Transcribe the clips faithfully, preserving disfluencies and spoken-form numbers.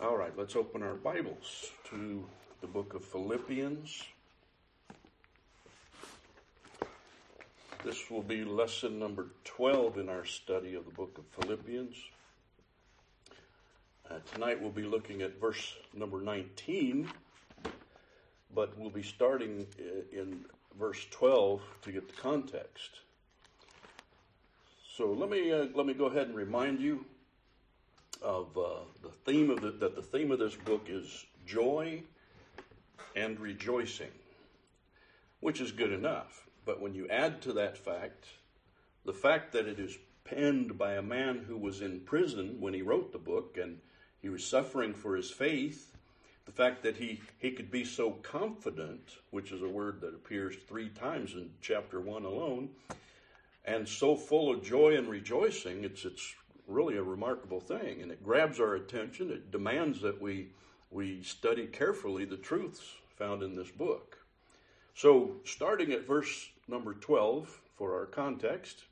All right, let's open our Bibles to the book of Philippians. This will be lesson number twelve in our study of the book of Philippians. Uh, tonight we'll be looking at verse number nineteen, but we'll be starting in verse twelve to get the context. So let me uh, let me go ahead and remind you of uh, the theme of the, that the theme of this book is joy and rejoicing, which is good enough. But when you add to that fact, the fact that it is penned by a man who was in prison when he wrote the book and he was suffering for his faith, the fact that he, he could be so confident, which is a word that appears three times in chapter one alone, and so full of joy and rejoicing, it's it's really a remarkable thing, and it grabs our attention. It demands that we we study carefully the truths found in this book. So, starting at verse number twelve for our context,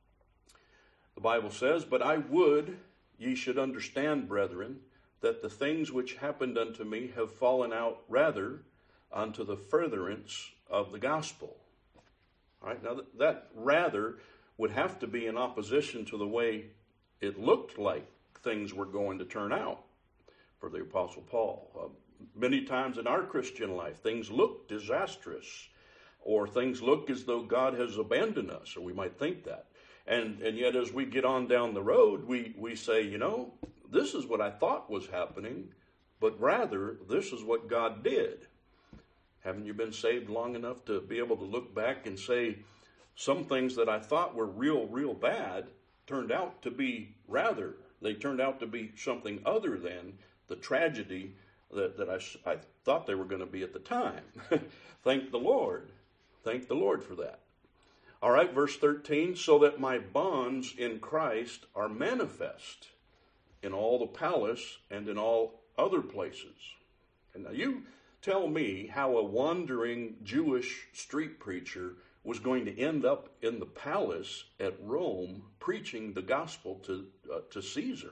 the Bible says, "But I would ye should understand, brethren, that the things which happened unto me have fallen out rather unto the furtherance of the gospel." All right, now that, that rather would have to be in opposition to the way it looked like things were going to turn out for the Apostle Paul. Uh, many times in our Christian life, things look disastrous, or things look as though God has abandoned us, or we might think that. And and yet as we get on down the road, we, we say, you know, this is what I thought was happening, but rather this is what God did. Haven't you been saved long enough to be able to look back and say, some things that I thought were real, real bad turned out to be rather, they turned out to be something other than the tragedy that, that I, I thought they were going to be at the time. Thank the Lord. Thank the Lord for that. All right, verse thirteen, "So that my bonds in Christ are manifest in all the palace and in all other places." And now you tell me how a wandering Jewish street preacher was going to end up in the palace at Rome preaching the gospel to uh, to Caesar.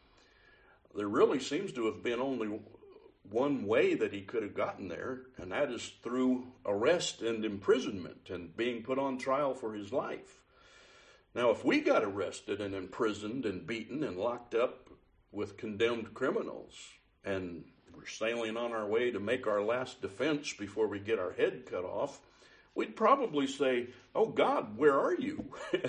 There really seems to have been only one way that he could have gotten there, and that is through arrest and imprisonment and being put on trial for his life. Now, if we got arrested and imprisoned and beaten and locked up with condemned criminals, and we're sailing on our way to make our last defense before we get our head cut off, we'd probably say, "Oh God, where are you?"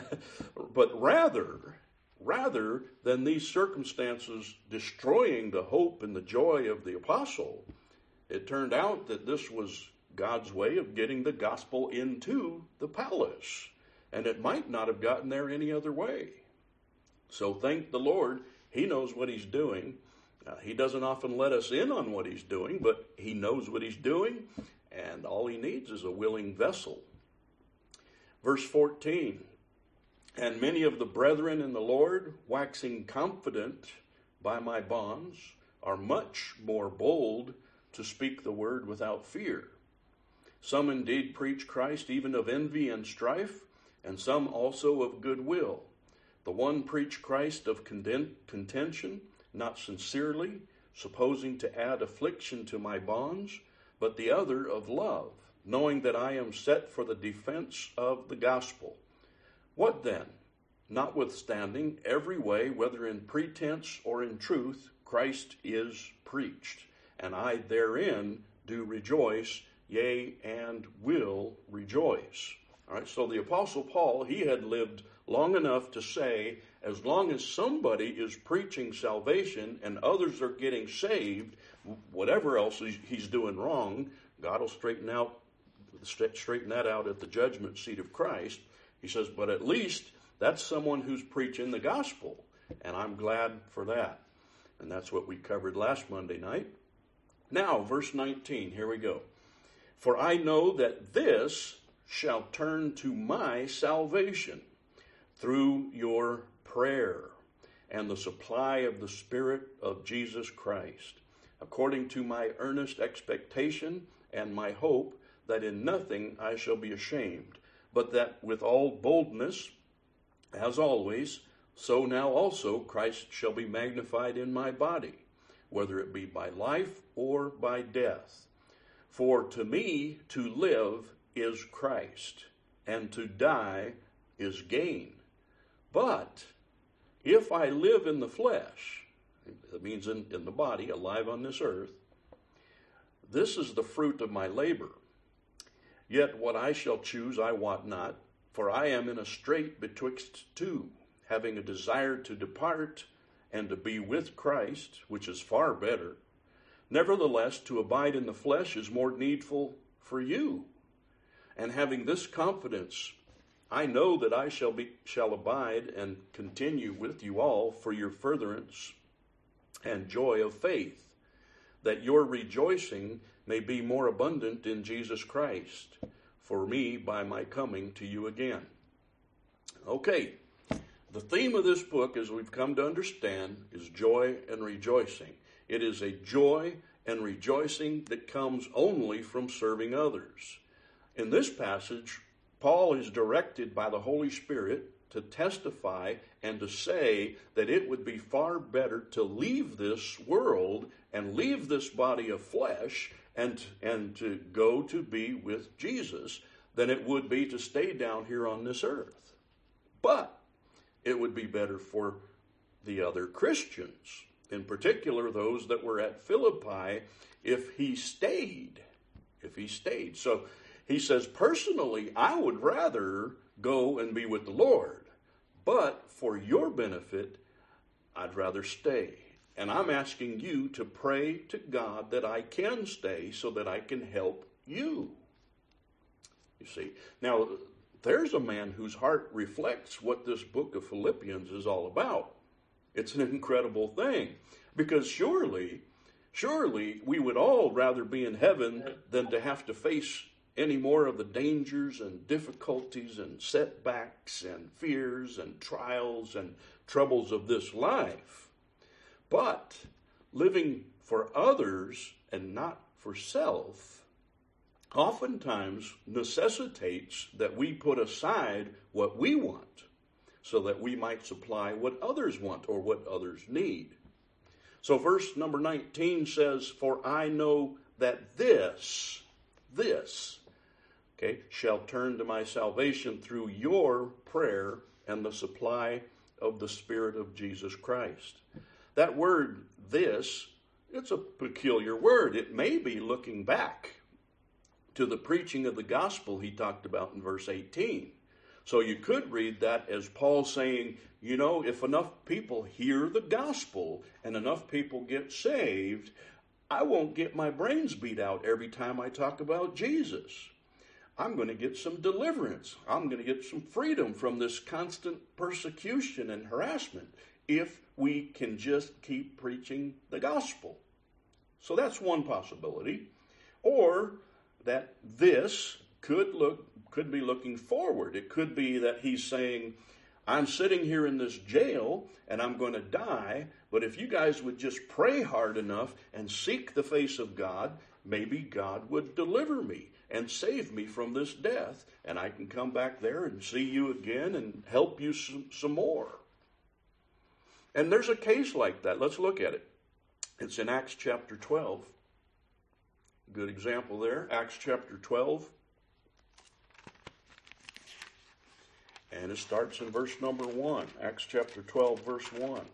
But rather, rather than these circumstances destroying the hope and the joy of the apostle, it turned out that this was God's way of getting the gospel into the palace. And it might not have gotten there any other way. So thank the Lord, he knows what he's doing. Uh, he doesn't often let us in on what he's doing, but he knows what he's doing. And all he needs is a willing vessel. Verse fourteen, "And many of the brethren in the Lord, waxing confident by my bonds, are much more bold to speak the word without fear. Some indeed preach Christ even of envy and strife, and some also of goodwill. The one preach Christ of contention, not sincerely, supposing to add affliction to my bonds, but the other of love, knowing that I am set for the defense of the gospel. What then? Notwithstanding, every way, whether in pretense or in truth, Christ is preached, and I therein do rejoice, yea, and will rejoice." All right, so the Apostle Paul, he had lived long enough to say, as long as somebody is preaching salvation and others are getting saved, whatever else he's doing wrong, God will straighten out, straighten that out at the judgment seat of Christ. He says, but at least that's someone who's preaching the gospel, and I'm glad for that. And that's what we covered last Monday night. Now, verse nineteen, here we go. "For I know that this shall turn to my salvation through your prayer and the supply of the Spirit of Jesus Christ, according to my earnest expectation and my hope that in nothing I shall be ashamed, but that with all boldness, as always, so now also Christ shall be magnified in my body, whether it be by life or by death. For to me to live is Christ, and to die is gain. But if I live in the flesh, that means in, in the body, alive on this earth, this is the fruit of my labor. Yet what I shall choose I wot not, for I am in a strait betwixt two, having a desire to depart and to be with Christ, which is far better. Nevertheless, to abide in the flesh is more needful for you. And having this confidence, I know that I shall be shall abide and continue with you all for your furtherance and joy of faith, that your rejoicing may be more abundant in Jesus Christ, for me by my coming to you again. Okay, the theme of this book, as we've come to understand, is joy and rejoicing. It is a joy and rejoicing that comes only from serving others. In this passage, Paul is directed by the Holy Spirit to testify and to say that it would be far better to leave this world and leave this body of flesh and, and to go to be with Jesus than it would be to stay down here on this earth. But it would be better for the other Christians, in particular those that were at Philippi, if he stayed. If he stayed. So he says, personally, I would rather go and be with the Lord, but for your benefit, I'd rather stay. And I'm asking you to pray to God that I can stay so that I can help you. You see, now there's a man whose heart reflects what this book of Philippians is all about. It's an incredible thing, because surely, surely we would all rather be in heaven than to have to face any more of the dangers and difficulties and setbacks and fears and trials and troubles of this life. But living for others and not for self oftentimes necessitates that we put aside what we want so that we might supply what others want or what others need. So verse number nineteen says, for I know that this, this, okay, shall turn to my salvation through your prayer and the supply of the Spirit of Jesus Christ. That word, this, it's a peculiar word. It may be looking back to the preaching of the gospel he talked about in verse eighteen. So you could read that as Paul saying, you know, if enough people hear the gospel and enough people get saved, I won't get my brains beat out every time I talk about Jesus. I'm going to get some deliverance. I'm going to get some freedom from this constant persecution and harassment if we can just keep preaching the gospel. So that's one possibility. Or that this could look could be looking forward. It could be that he's saying, I'm sitting here in this jail and I'm going to die, but if you guys would just pray hard enough and seek the face of God, maybe God would deliver me and save me from this death, and I can come back there and see you again and help you some, some more. And there's a case like that. Let's look at it. It's in Acts chapter twelve. Good example there. Acts chapter twelve. And it starts in verse number one. Acts chapter twelve, verse one.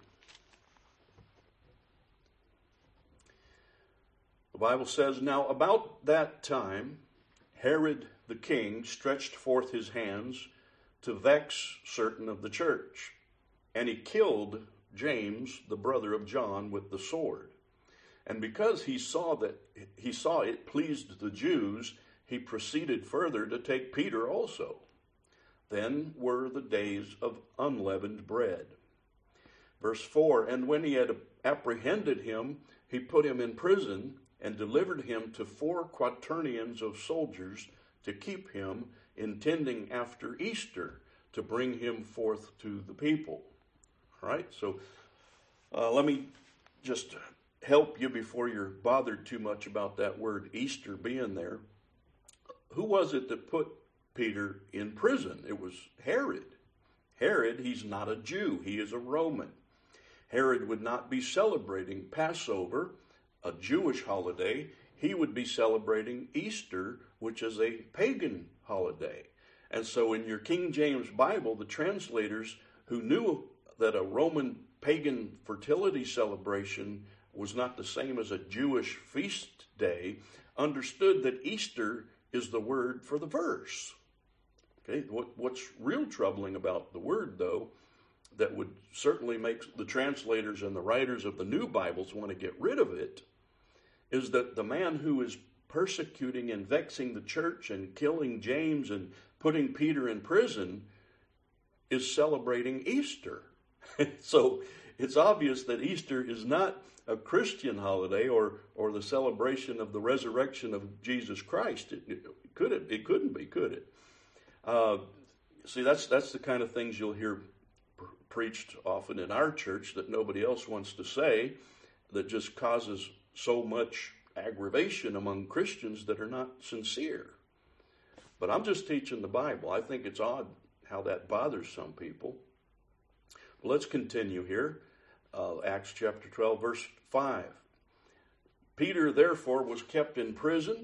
The Bible says, now about that time, Herod the king stretched forth his hands to vex certain of the church, and he killed James, the brother of John, with the sword. And because he saw that he saw it pleased the Jews, he proceeded further to take Peter also. Then were the days of unleavened bread. Verse four, and when he had apprehended him, he put him in prison and delivered him to four quaternions of soldiers to keep him, intending after Easter to bring him forth to the people. All right, so uh, let me just help you before you're bothered too much about that word Easter being there. Who was it that put Peter in prison? It was Herod. Herod, he's not a Jew. He is a Roman. Herod would not be celebrating Passover, a Jewish holiday. He would be celebrating Easter, which is a pagan holiday. And so in your King James Bible, the translators who knew that a Roman pagan fertility celebration was not the same as a Jewish feast day understood that Easter is the word for the verse. Okay, what, what's real troubling about the word, though, that would certainly make the translators and the writers of the new Bibles want to get rid of it, is that the man who is persecuting and vexing the church and killing James and putting Peter in prison is celebrating Easter. So it's obvious that Easter is not a Christian holiday or or the celebration of the resurrection of Jesus Christ. It, it could it, it couldn't be, could it? Uh, see, that's that's the kind of things you'll hear pr- preached often in our church that nobody else wants to say, that just causes so much aggravation among Christians that are not sincere. But I'm just teaching the Bible. I think it's odd how that bothers some people. Let's continue here. Uh, Acts chapter twelve, verse five. Peter, therefore, was kept in prison,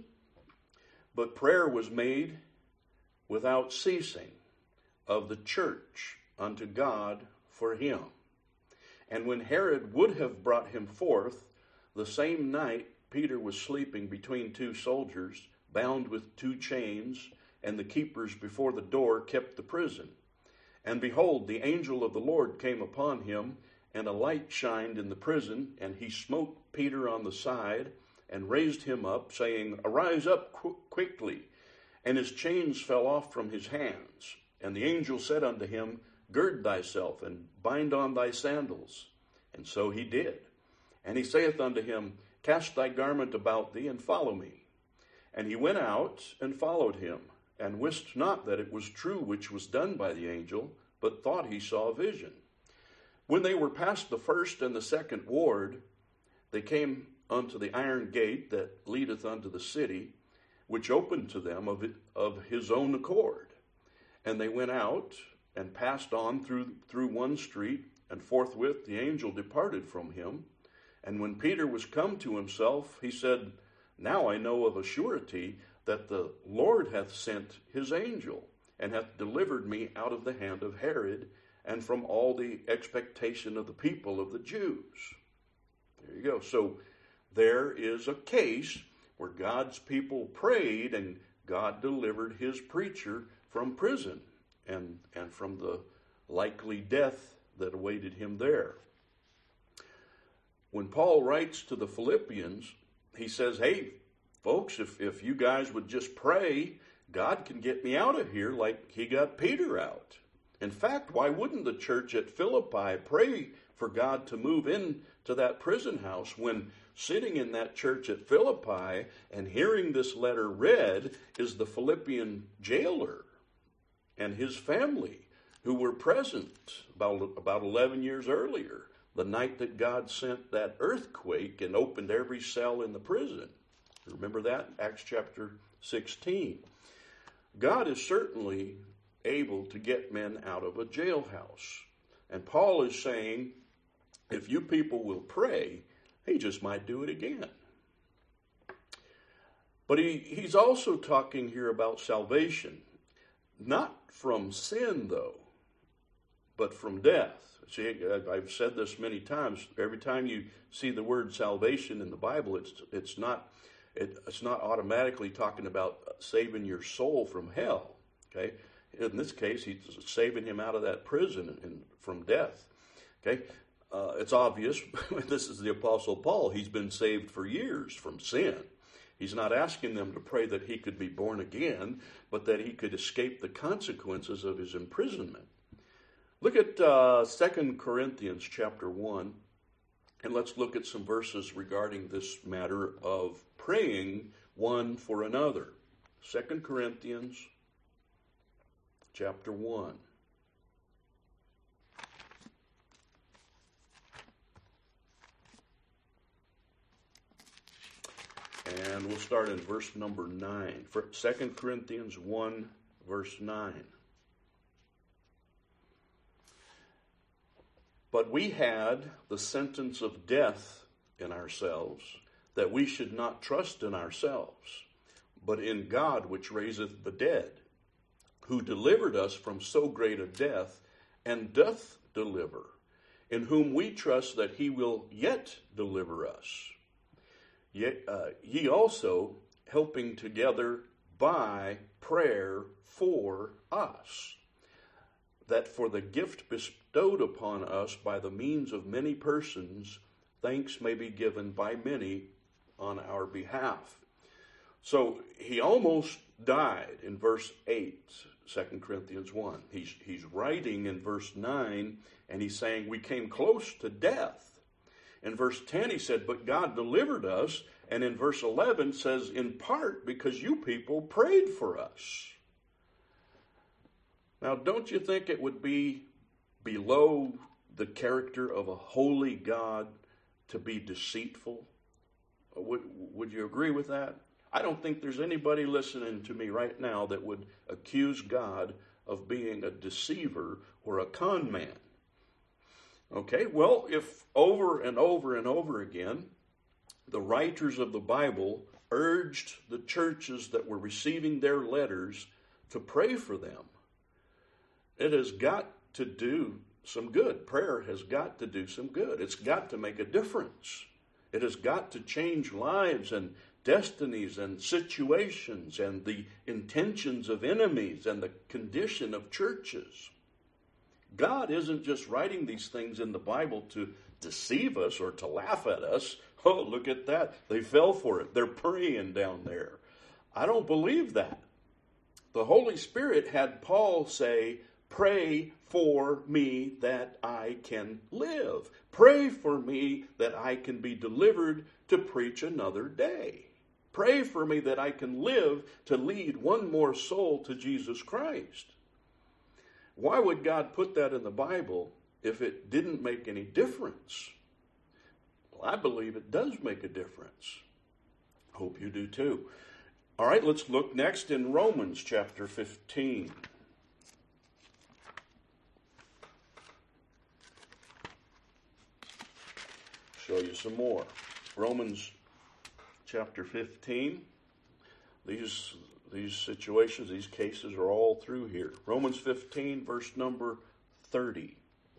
but prayer was made without ceasing of the church unto God for him. And when Herod would have brought him forth, the same night Peter was sleeping between two soldiers, bound with two chains, and the keepers before the door kept the prison. And behold, the angel of the Lord came upon him, and a light shined in the prison, and he smote Peter on the side, and raised him up, saying, Arise up qu- quickly. And his chains fell off from his hands. And the angel said unto him, Gird thyself, and bind on thy sandals. And so he did. And he saith unto him, Cast thy garment about thee, and follow me. And he went out, and followed him, and wist not that it was true which was done by the angel, but thought he saw a vision. When they were past the first and the second ward, they came unto the iron gate that leadeth unto the city, which opened to them of, it, of his own accord. And they went out, and passed on through, through one street, and forthwith the angel departed from him. And when Peter was come to himself, he said, Now I know of a surety that the Lord hath sent his angel, and hath delivered me out of the hand of Herod, and from all the expectation of the people of the Jews. There you go. So there is a case where God's people prayed, and God delivered his preacher from prison, and, and from the likely death that awaited him there. When Paul writes to the Philippians, he says, hey, folks, if, if you guys would just pray, God can get me out of here like he got Peter out. In fact, why wouldn't the church at Philippi pray for God to move into that prison house when sitting in that church at Philippi and hearing this letter read is the Philippian jailer and his family who were present about, about eleven years earlier, the night that God sent that earthquake and opened every cell in the prison. Remember that? Acts chapter sixteen. God is certainly able to get men out of a jailhouse. And Paul is saying, if you people will pray, he just might do it again. But he, he's also talking here about salvation. Not from sin, though, but from death. See, I've said this many times. Every time you see the word salvation in the Bible, it's it's not it, it's not automatically talking about saving your soul from hell. Okay, in this case, he's saving him out of that prison and from death. Okay, uh, it's obvious. This is the Apostle Paul. He's been saved for years from sin. He's not asking them to pray that he could be born again, but that he could escape the consequences of his imprisonment. Look at uh, Second Corinthians chapter one, and let's look at some verses regarding this matter of praying one for another. Second Corinthians chapter one. And we'll start in verse number nine. For Second Corinthians one, verse nine. But we had the sentence of death in ourselves, that we should not trust in ourselves, but in God which raiseth the dead, who delivered us from so great a death, and doth deliver, in whom we trust that he will yet deliver us. Yet, uh, ye also helping together by prayer for us, that for the gift bestowed upon us by the means of many persons, thanks may be given by many on our behalf. So he almost died in verse eight, Second Corinthians one. He's, he's writing in verse nine, and he's saying we came close to death. In verse ten he said, but God delivered us. And in verse eleven says, in part because you people prayed for us. Now, don't you think it would be below the character of a holy God to be deceitful? Would, would you agree with that? I don't think there's anybody listening to me right now that would accuse God of being a deceiver or a con man. Okay, well, if over and over and over again, the writers of the Bible urged the churches that were receiving their letters to pray for them, it has got to do some good. Prayer has got to do some good. It's got to make a difference. It has got to change lives and destinies and situations and the intentions of enemies and the condition of churches. God isn't just writing these things in the Bible to deceive us or to laugh at us. Oh, look at that. They fell for it. They're praying down there. I don't believe that. The Holy Spirit had Paul say, pray for me that I can live. Pray for me that I can be delivered to preach another day. Pray for me that I can live to lead one more soul to Jesus Christ. Why would God put that in the Bible if it didn't make any difference? Well, I believe it does make a difference. Hope you do too. All right, let's look next in Romans chapter fifteen. Show you some more. Romans chapter fifteen. These, these situations, these cases are all through here. Romans fifteen, verse number thirty.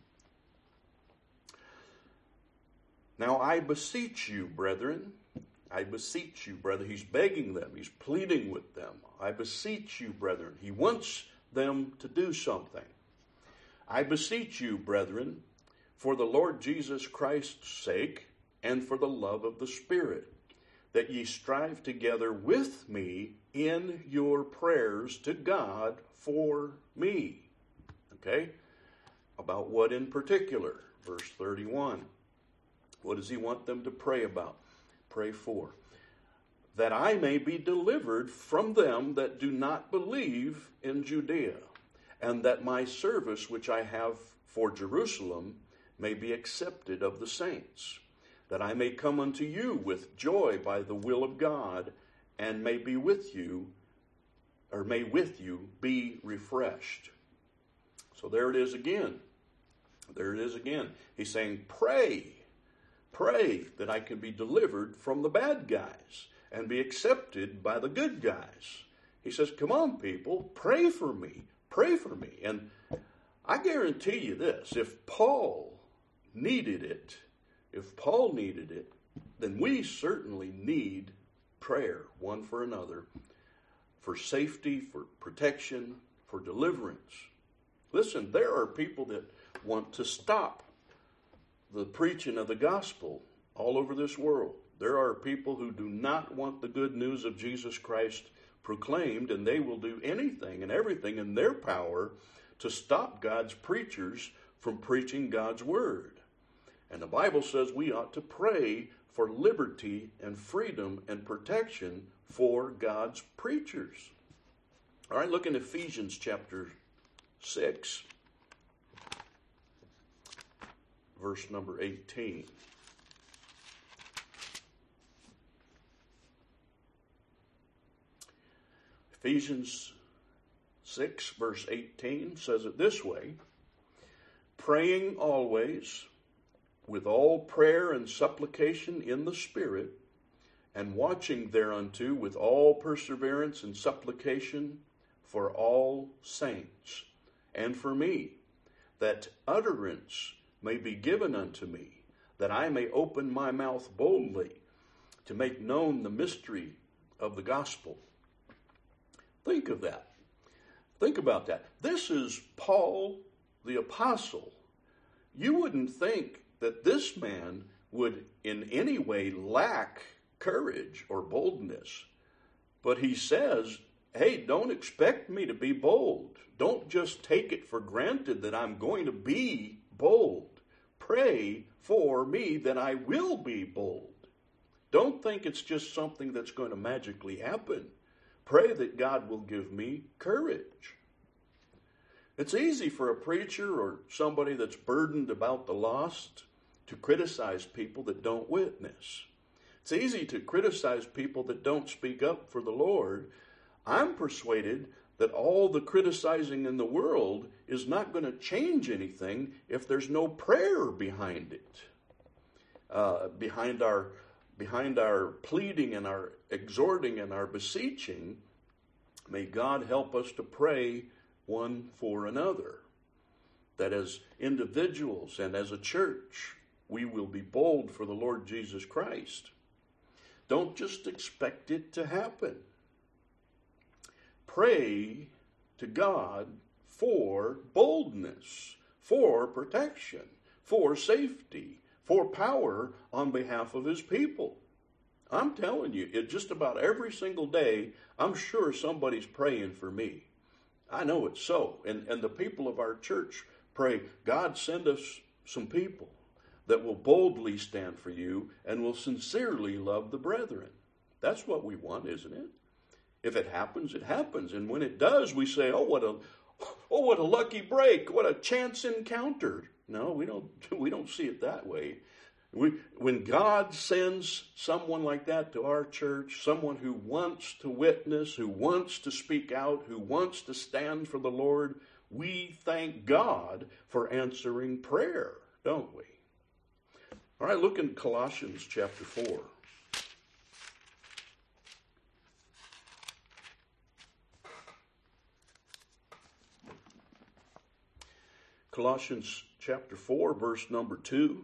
Now I beseech you, brethren, I beseech you, brethren. He's begging them. He's pleading with them. I beseech you, brethren. He wants them to do something. I beseech you, brethren, for the Lord Jesus Christ's sake and for the love of the Spirit, that ye strive together with me in your prayers to God for me. Okay? About what in particular? Verse thirty-one. What does he want them to pray about? Pray for. That I may be delivered from them that do not believe in Judea, and that my service which I have for Jerusalem may be accepted of the saints, that I may come unto you with joy by the will of God, and may be with you, or may with you be refreshed. So there it is again. There it is again. He's saying, pray. Pray that I can be delivered from the bad guys and be accepted by the good guys. He says, come on, people, pray for me. Pray for me. And I guarantee you this, if Paul needed it, if Paul needed it, then we certainly need prayer one for another, for safety, for protection, for deliverance. Listen, there are people that want to stop the preaching of the gospel all over this world. There are people who do not want the good news of Jesus Christ proclaimed, and they will do anything and everything in their power to stop God's preachers from preaching God's word. And the Bible says we ought to pray for liberty and freedom and protection for God's preachers. All right, look in Ephesians chapter six. Verse number eighteen. Ephesians six, verse eighteen says it this way. praying always with all prayer and supplication in the Spirit, and watching thereunto with all perseverance and supplication for all saints, and for me, that utterance may be given unto me, that I may open my mouth boldly to make known the mystery of the gospel. Think of that. Think about that. This is Paul the apostle. You wouldn't think that this man would in any way lack courage or boldness. But he says, hey, don't expect me to be bold. Don't just take it for granted that I'm going to be bold. Pray for me that I will be bold. Don't think it's just something that's going to magically happen. Pray that God will give me courage. It's easy for a preacher or somebody that's burdened about the lost to criticize people that don't witness. It's easy to criticize people that don't speak up for the Lord. I'm persuaded that all the criticizing in the world is not going to change anything if there's no prayer behind it. Uh, behind our behind our pleading and our exhorting and our beseeching, may God help us to pray one for another, that as individuals and as a church, we will be bold for the Lord Jesus Christ. Don't just expect it to happen. Pray to God for boldness, for protection, for safety, for power on behalf of his people. I'm telling you, it just about every single day, I'm sure somebody's praying for me. I know it's so. And, and the people of our church pray, God, send us some people that will boldly stand for you and will sincerely love the brethren. That's what we want, isn't it? If it happens, it happens. And when it does, we say, oh, what a oh, what a lucky break, what a chance encounter. No, we don't we don't see it that way. We, when God sends someone like that to our church, someone who wants to witness, who wants to speak out, who wants to stand for the Lord, we thank God for answering prayer, don't we? All right, look in Colossians chapter four. Colossians chapter four, verse number two.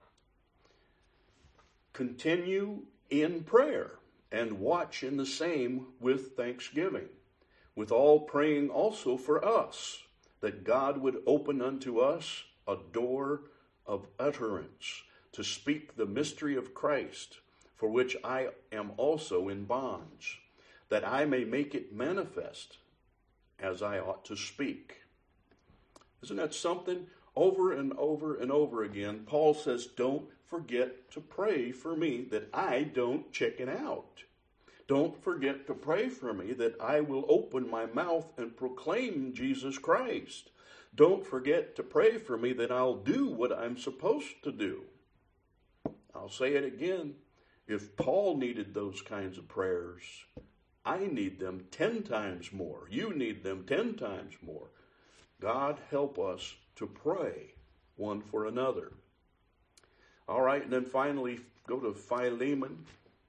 Continue in prayer and watch in the same with thanksgiving, with all praying also for us, that God would open unto us a door of utterance to speak the mystery of Christ, for which I am also in bonds, that I may make it manifest as I ought to speak. Isn't that something? Over and over and over again, Paul says, don't forget to pray for me that I don't chicken out. Don't forget to pray for me that I will open my mouth and proclaim Jesus Christ. Don't forget to pray for me that I'll do what I'm supposed to do. I'll say it again. If Paul needed those kinds of prayers, I need them ten times more. You need them ten times more. God help us to pray one for another. All right, and then finally, go to Philemon.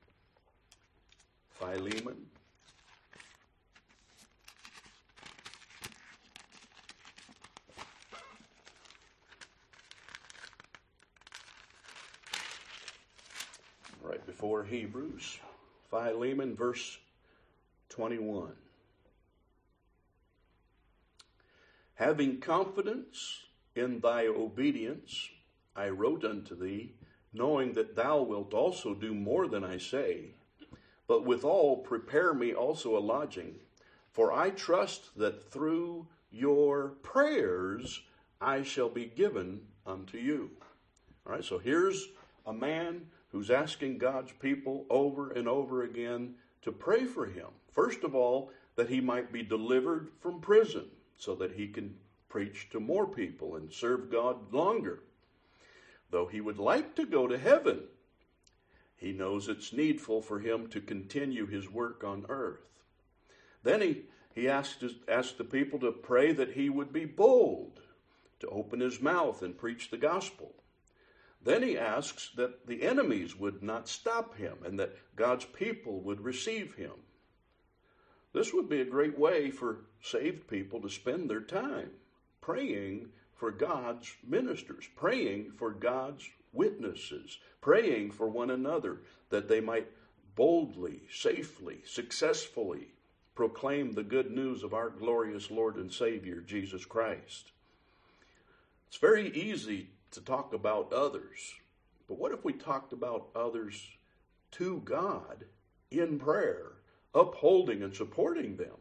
Philemon. Right before Hebrews. Philemon, verse twenty-one. Having confidence in thy obedience, I wrote unto thee, knowing that thou wilt also do more than I say. But withal prepare me also a lodging, for I trust that through your prayers I shall be given unto you. All right, so here's a man who's asking God's people over and over again to pray for him. First of all, that he might be delivered from prison, so that he can preach to more people and serve God longer. Though he would like to go to heaven, he knows it's needful for him to continue his work on earth. Then he, he asked, asked the people to pray that he would be bold to open his mouth and preach the gospel. Then he asks that the enemies would not stop him and that God's people would receive him. This would be a great way for saved people to spend their time, praying for God's ministers, praying for God's witnesses, praying for one another that they might boldly, safely, successfully proclaim the good news of our glorious Lord and Savior, Jesus Christ. It's very easy to talk about others, but what if we talked about others to God in prayer, upholding and supporting them?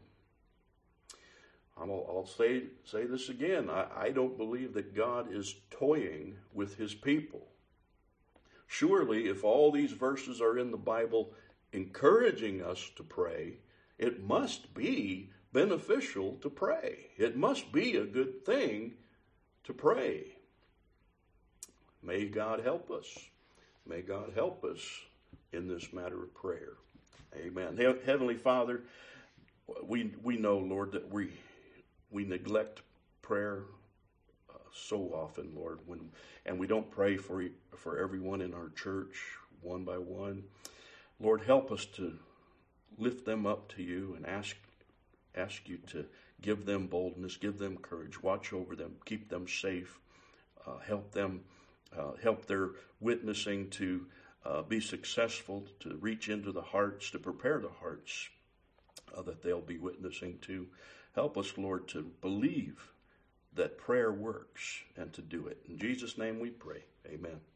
I'll, I'll say, say this again. I, I don't believe that God is toying with his people. Surely, if all these verses are in the Bible encouraging us to pray, it must be beneficial to pray. It must be a good thing to pray. May God help us. May God help us in this matter of prayer. Amen. He- Heavenly Father, we we know, Lord, that we we neglect prayer uh, so often, Lord, when and we don't pray for for everyone in our church one by one. Lord, help us to lift them up to you and ask ask you to give them boldness, give them courage, watch over them, keep them safe, uh, help them, uh, help their witnessing to uh, be successful, to reach into the hearts, to prepare the hearts uh, that they'll be witnessing to. Help us, Lord, to believe that prayer works and to do it. In Jesus' name we pray. Amen.